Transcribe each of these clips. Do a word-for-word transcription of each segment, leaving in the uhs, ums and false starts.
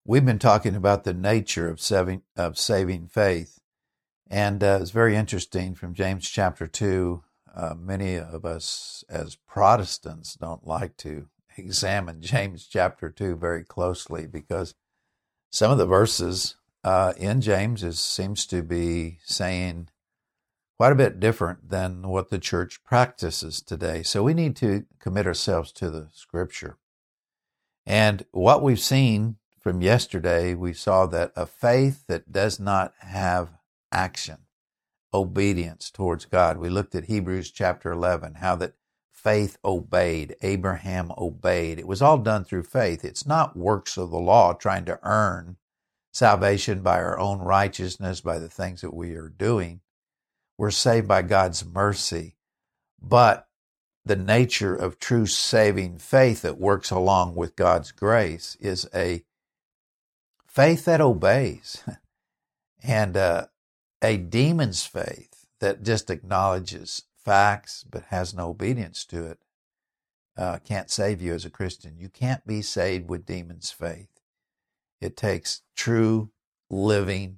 We've been talking about the nature of saving, of saving faith. And uh, it's very interesting from James chapter two. Uh, many of us as Protestants don't like to examine James chapter two very closely because some of the verses uh, in James is, seems to be saying quite a bit different than what the church practices today. So we need to commit ourselves to the Scripture. And what we've seen from yesterday, we saw that a faith that does not have action, obedience towards God. We looked at Hebrews chapter eleven, how that faith obeyed. Abraham obeyed. It was all done through faith. It's not works of the law trying to earn salvation by our own righteousness, by the things that we are doing. We're saved by God's mercy. But the nature of true saving faith that works along with God's grace is a faith that obeys, and uh, a demon's faith that just acknowledges facts but has no obedience to it uh, can't save you as a Christian. You can't be saved with demon's faith. It takes true, living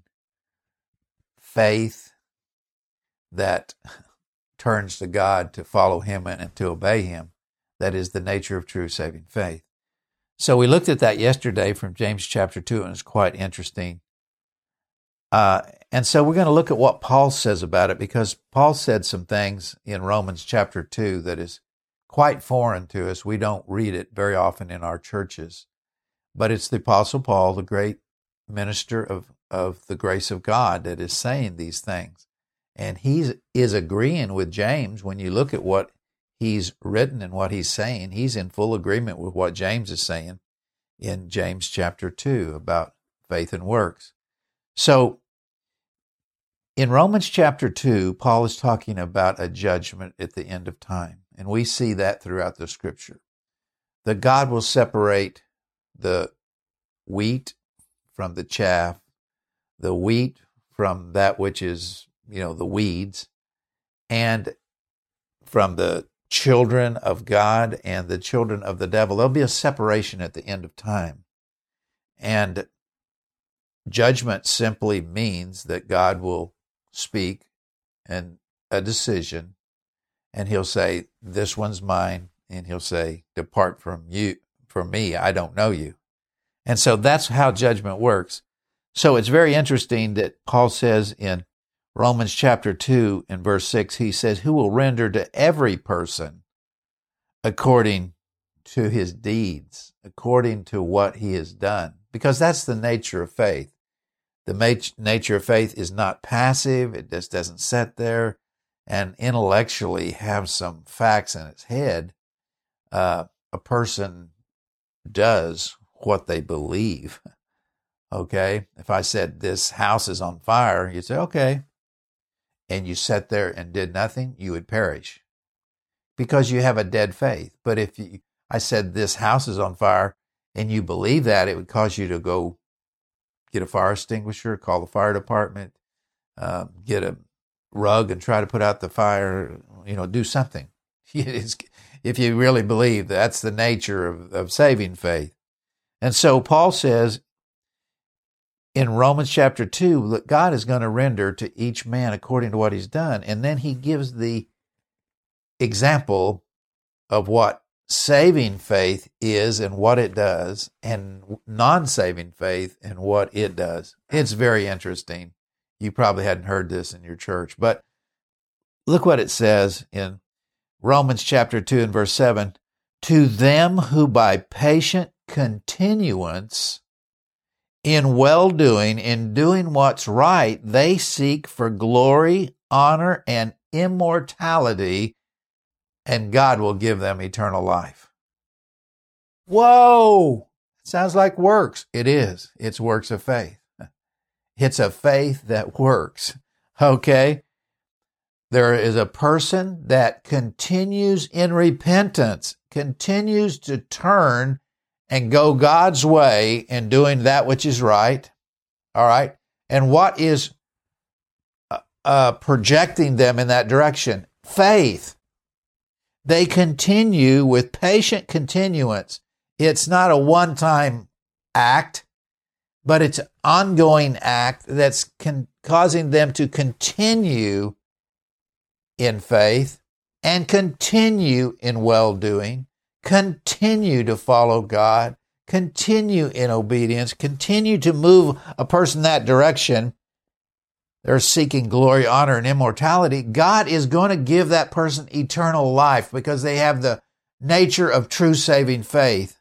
faith that turns to God to follow Him and to obey Him. That is the nature of true saving faith. So we looked at that yesterday from James chapter two, and it's quite interesting. Uh, and so we're going to look at what Paul says about it, because Paul said some things in Romans chapter two that is quite foreign to us. We don't read it very often in our churches. But it's the Apostle Paul, the great minister of, of the grace of God, that is saying these things. And he is agreeing with James. When you look at what he's written and what he's saying, he's in full agreement with what James is saying in James chapter two about faith and works. So in Romans chapter two, Paul is talking about a judgment at the end of time. And we see that throughout the Scripture. That God will separate the wheat from the chaff, the wheat from that which is, you know, the weeds, and from the children of God and the children of the devil. There'll be a separation at the end of time. And judgment simply means that God will speak and a decision, and He'll say, this one's mine, and He'll say, depart from you, from me, I don't know you. And so that's how judgment works. So it's very interesting that Paul says in Romans chapter two and verse six, he says, who will render to every person according to his deeds, according to what he has done. Because that's the nature of faith. The mat- nature of faith is not passive. It just doesn't sit there and intellectually have some facts in its head. Uh, a person does what they believe. Okay? If I said this house is on fire, you'd say, okay. And you sat there and did nothing, you would perish because you have a dead faith. But if you, I said this house is on fire and you believe that, it would cause you to go get a fire extinguisher, call the fire department, uh, get a rug and try to put out the fire, you know, do something. It's, if you really believe that's the nature of, of saving faith. And so Paul says in Romans chapter two that God is going to render to each man according to what he's done. And then he gives the example of what saving faith is and what it does, and non-saving faith and what it does. It's very interesting. You probably hadn't heard this in your church, but look what it says in Romans chapter two and verse seven. To them who by patient continuance in well-doing, in doing what's right, they seek for glory, honor, and immortality, and God will give them eternal life. Whoa! Sounds like works. It is. It's works of faith. It's a faith that works. Okay? There is a person that continues in repentance, continues to turn and go God's way in doing that which is right. All right? And what is uh, projecting them in that direction? Faith. They continue with patient continuance. It's not a one-time act. but it's an ongoing act that's con- causing them to continue in faith and continue in well-doing, continue to follow God, continue in obedience, continue to move a person that direction. They're seeking glory, honor, and immortality. God is going to give that person eternal life because they have the nature of true saving faith.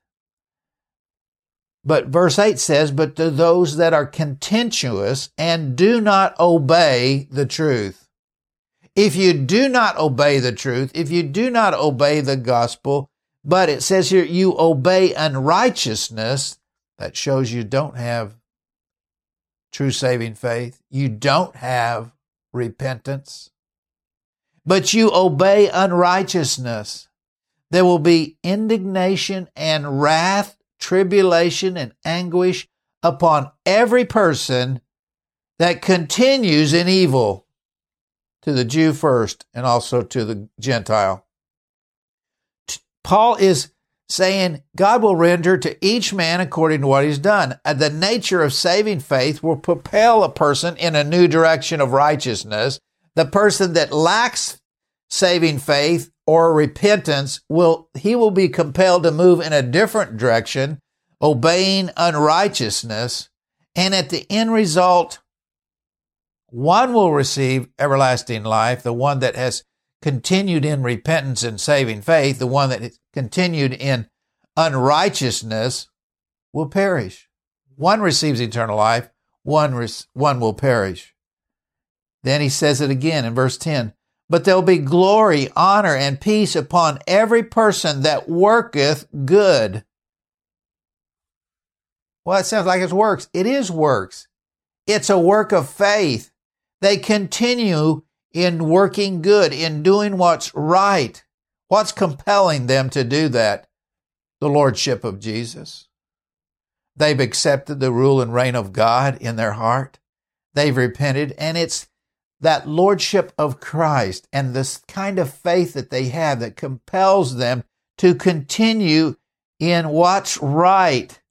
But verse eight says, but to those that are contentious and do not obey the truth. If you do not obey the truth, if you do not obey the gospel, but it says here, you obey unrighteousness, that shows you don't have true saving faith. You don't have repentance. But you obey unrighteousness. There will be indignation and wrath, tribulation and anguish upon every person that continues in evil, to the Jew first and also to the Gentile. Paul is saying God will render to each man according to what he's done. The nature of saving faith will propel a person in a new direction of righteousness. The person that lacks saving faith or repentance, will he will be compelled to move in a different direction, obeying unrighteousness. And at the end result, one will receive everlasting life, the one that has continued in repentance and saving faith. The one that has continued in unrighteousness will perish. One receives eternal life, one, res- one will perish. Then he says it again in verse ten. But there'll be glory, honor, and peace upon every person that worketh good. Well, it sounds like it's works. It is works. It's a work of faith. They continue in working good, in doing what's right. What's compelling them to do that? The lordship of Jesus. They've accepted the rule and reign of God in their heart. They've repented, and it's that lordship of Christ and this kind of faith that they have that compels them to continue in what's right.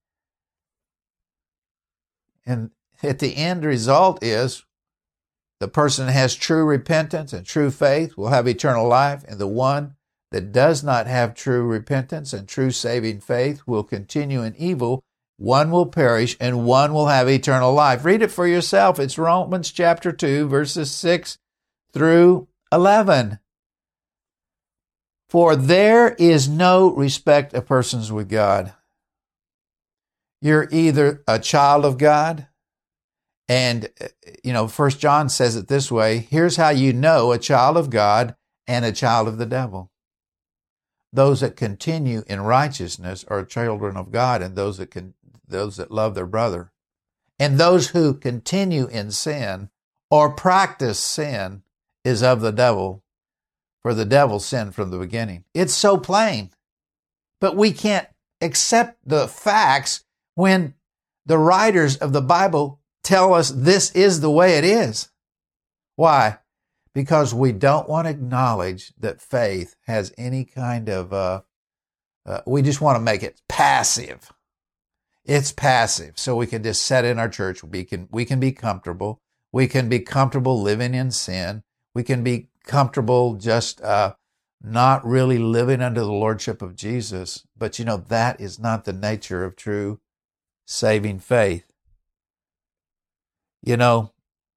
And at the end result is the person has true repentance and true faith will have eternal life, and the one that does not have true repentance and true saving faith will continue in evil. One will perish and one will have eternal life. Read it for yourself. It's Romans chapter two, verses six through eleven. For there is no respect of persons with God. You're either a child of God, and, you know, First John says it this way. Here's how you know a child of God and a child of the devil. Those that continue in righteousness are children of God, and those that can, those that love their brother. And those who continue in sin or practice sin is of the devil, for the devil sinned from the beginning. It's so plain. But we can't accept the facts when the writers of the Bible tell us this is the way it is. Why? Because we don't want to acknowledge that faith has any kind of, uh, uh, we just want to make it passive. It's passive. So we can just sit in our church. We can, we can be comfortable. We can be comfortable living in sin. We can be comfortable just uh, not really living under the lordship of Jesus. But you know, that is not the nature of true saving faith. You know,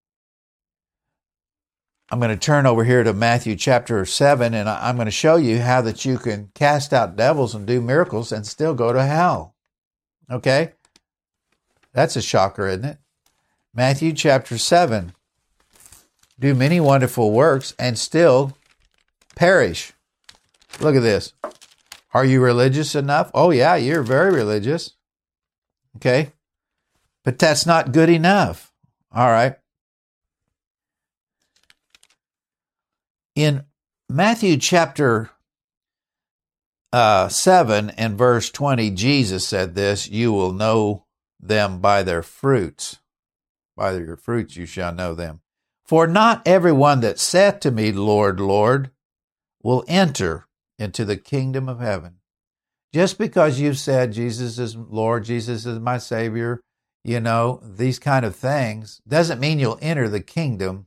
I'm going to turn over here to Matthew chapter seven, and I'm going to show you how that you can cast out devils and do miracles and still go to hell. Okay? That's a shocker, isn't it? Matthew chapter seven. Do many wonderful works and still perish. Look at this. Are you religious enough? Oh, yeah, you're very religious. Okay? But that's not good enough. All right. In Matthew chapter uh, seven and verse twenty, Jesus said this, you will know them by their fruits. By your fruits you shall know them. For not everyone that saith to me, Lord, Lord, will enter into the kingdom of heaven. Just because you've said Jesus is Lord, Jesus is my Savior, you know, these kind of things, doesn't mean you'll enter the kingdom.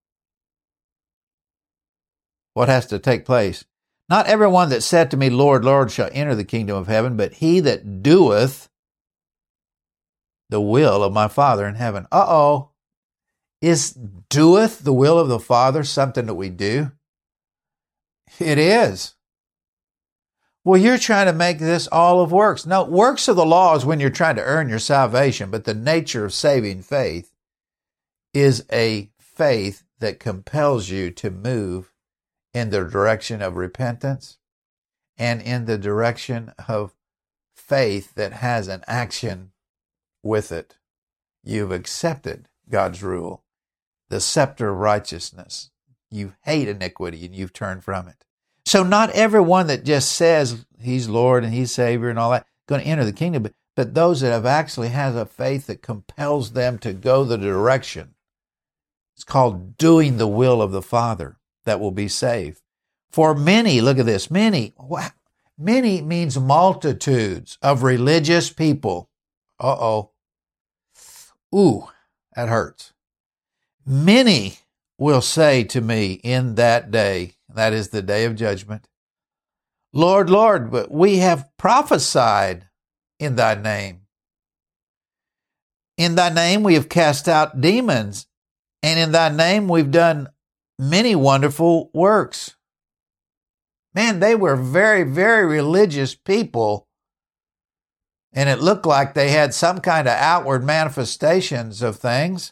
What has to take place? Not everyone that said to me, Lord, Lord, shall enter the kingdom of heaven, but he that doeth the will of my Father in heaven. Uh-oh. Is doeth the will of the Father something that we do? It is. Well, you're trying to make this all of works. No, works of the law is when you're trying to earn your salvation, but the nature of saving faith is a faith that compels you to move in the direction of repentance and in the direction of faith that has an action with it. You've accepted God's rule, the scepter of righteousness. You hate iniquity and you've turned from it. So not everyone that just says he's Lord and he's Savior and all that going to enter the kingdom, but, but those that have actually has a faith that compels them to go the direction. It's called doing the will of the Father that will be saved. For many, look at this, many, wow, many means multitudes of religious people. Uh-oh. Ooh, that hurts. Many will say to me in that day, that is the day of judgment, Lord, Lord, but we have prophesied in thy name. In thy name we have cast out demons, and in thy name we've done many wonderful works. Man, they were very, very religious people, and it looked like they had some kind of outward manifestations of things.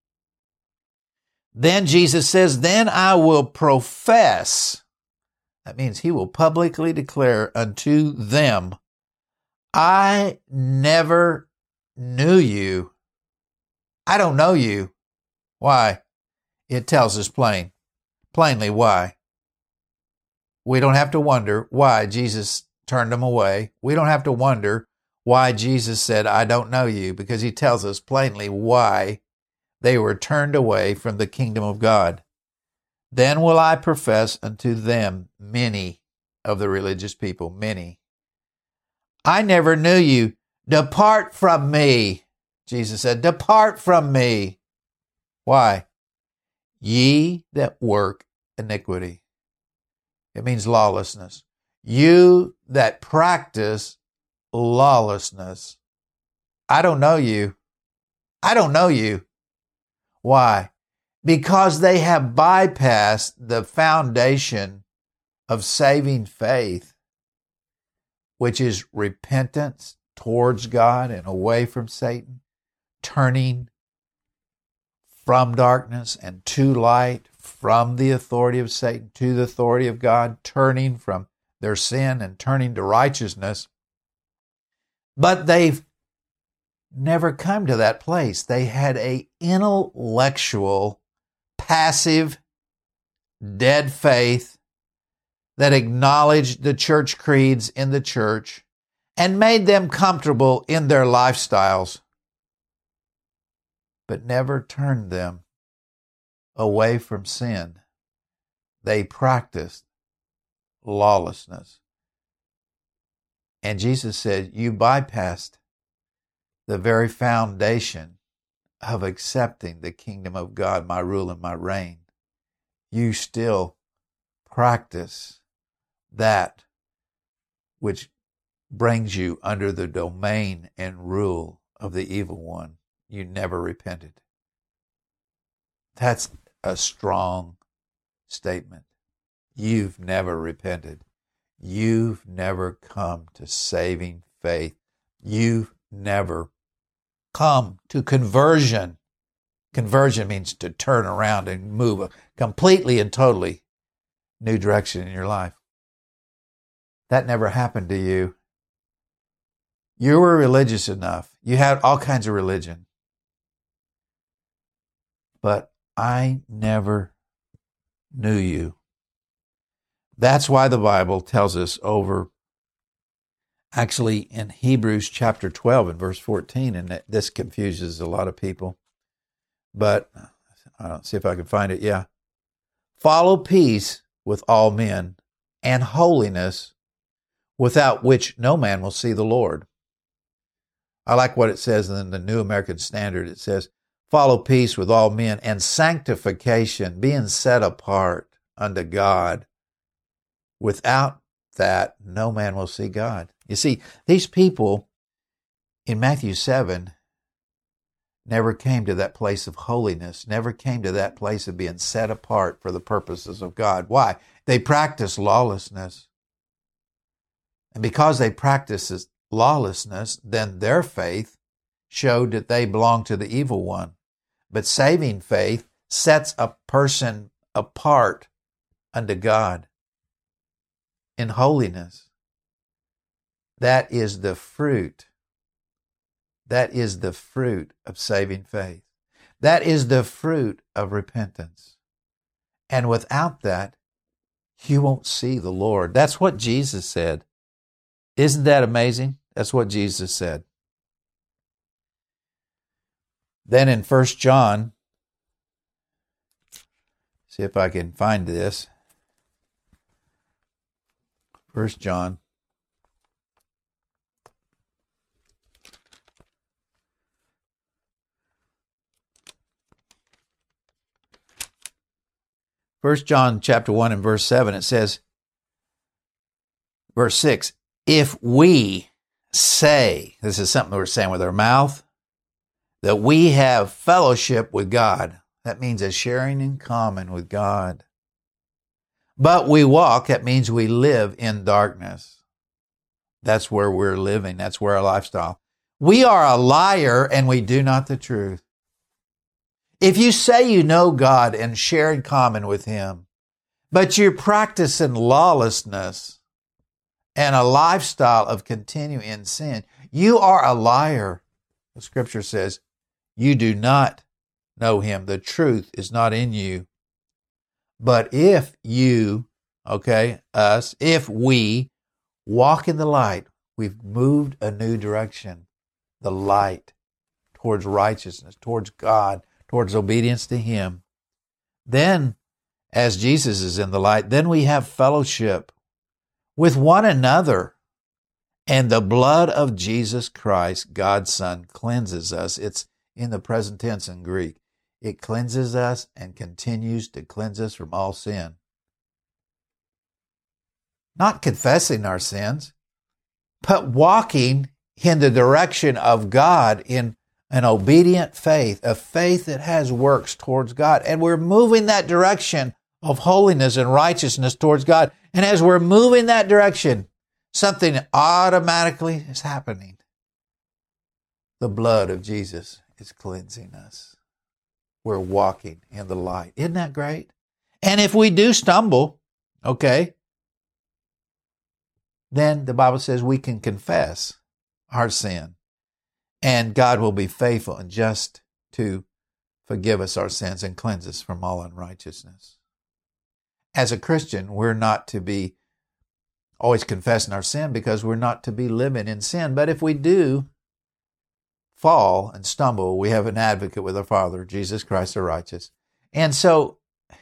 Then Jesus says, then I will profess. That means he will publicly declare unto them, I never knew you. I don't know you. Why? It tells us plain, plainly why. We don't have to wonder why Jesus turned them away. We don't have to wonder why Jesus said, I don't know you, because he tells us plainly why they were turned away from the kingdom of God. Then will I profess unto them, many of the religious people, many, I never knew you. Depart from me. Jesus said, depart from me. Why? Ye that work iniquity. It means lawlessness. You that practice lawlessness. I don't know you. I don't know you. Why? Because they have bypassed the foundation of saving faith, which is repentance towards God and away from Satan, turning from darkness and to light, from the authority of Satan to the authority of God, turning from their sin and turning to righteousness. But they've never come to that place. They had a intellectual, passive, dead faith that acknowledged the church creeds in the church and made them comfortable in their lifestyles, but never turned them away from sin. They practiced lawlessness. And Jesus said, you bypassed the very foundation of accepting the kingdom of God, my rule and my reign. You still practice that which brings you under the domain and rule of the evil one. You never repented. That's a strong statement. You've never repented. You've never come to saving faith. You've never come to conversion. Conversion means to turn around and move a completely and totally new direction in your life. That never happened to you. You were religious enough. You had all kinds of religion. But I never knew you. That's why the Bible tells us over, actually in Hebrews chapter twelve and verse fourteen, and this confuses a lot of people, but I'll see if I can find it. Yeah. Follow peace with all men and holiness, without which no man will see the Lord. I like what it says in the New American Standard. It says, follow peace with all men and sanctification, being set apart unto God. Without that, no man will see God. You see, these people in Matthew seven never came to that place of holiness, never came to that place of being set apart for the purposes of God. Why? They practiced lawlessness. And because they practiced lawlessness, then their faith showed that they belonged to the evil one. But saving faith sets a person apart unto God in holiness. That is the fruit. That is the fruit of saving faith. That is the fruit of repentance. And without that, you won't see the Lord. That's what Jesus said. Isn't that amazing? That's what Jesus said. Then in First John, see if I can find this. First John. First John chapter one and verse seven, it says, verse six, if we say, this is something we're saying with our mouth, that we have fellowship with God, that means a sharing in common with God. But we walk, that means we live in darkness. That's where we're living. That's where our lifestyle. We are a liar and we do not the truth. If you say you know God and share in common with Him, but you're practicing lawlessness and a lifestyle of continuing in sin, you are a liar. The Scripture says, you do not know Him. The truth is not in you. But if you, okay, us, if we walk in the light, we've moved a new direction, the light towards righteousness, towards God, towards obedience to Him. Then, as Jesus is in the light, then we have fellowship with one another. And the blood of Jesus Christ, God's Son, cleanses us. It's in the present tense in Greek. It cleanses us and continues to cleanse us from all sin. Not confessing our sins, but walking in the direction of God in an obedient faith, a faith that has works towards God. And we're moving that direction of holiness and righteousness towards God. And as we're moving that direction, something automatically is happening. The blood of Jesus is cleansing us. We're walking in the light. Isn't that great? And if we do stumble, okay, then the Bible says we can confess our sin. And God will be faithful and just to forgive us our sins and cleanse us from all unrighteousness. As a Christian, we're not to be always confessing our sin because we're not to be living in sin. But if we do fall and stumble, we have an advocate with our Father, Jesus Christ the righteous. And so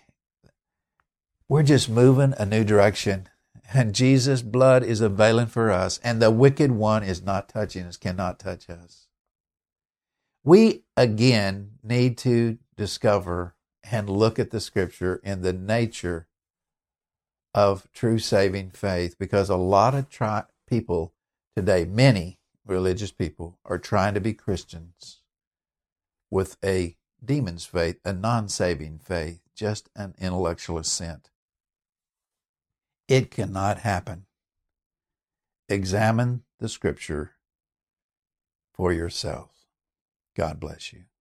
we're just moving a new direction. And Jesus' blood is availing for us. And the wicked one is not touching us, cannot touch us. We, again, need to discover and look at the Scripture in the nature of true saving faith, because a lot of tri- people today, many religious people, are trying to be Christians with a demon's faith, a non-saving faith, just an intellectual assent. It cannot happen. Examine the Scripture for yourself. God bless you.